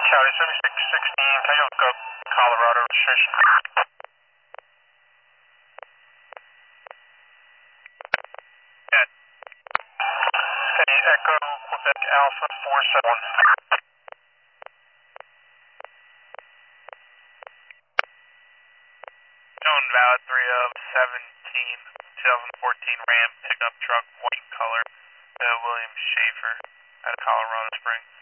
County 7616, Cayuga, Colorado registration. Ed. Okay, Echo, Quebec Alpha 471. Known valid 3 of 17, 2014 Ram pickup truck, white color, William Schaefer out of Colorado Springs.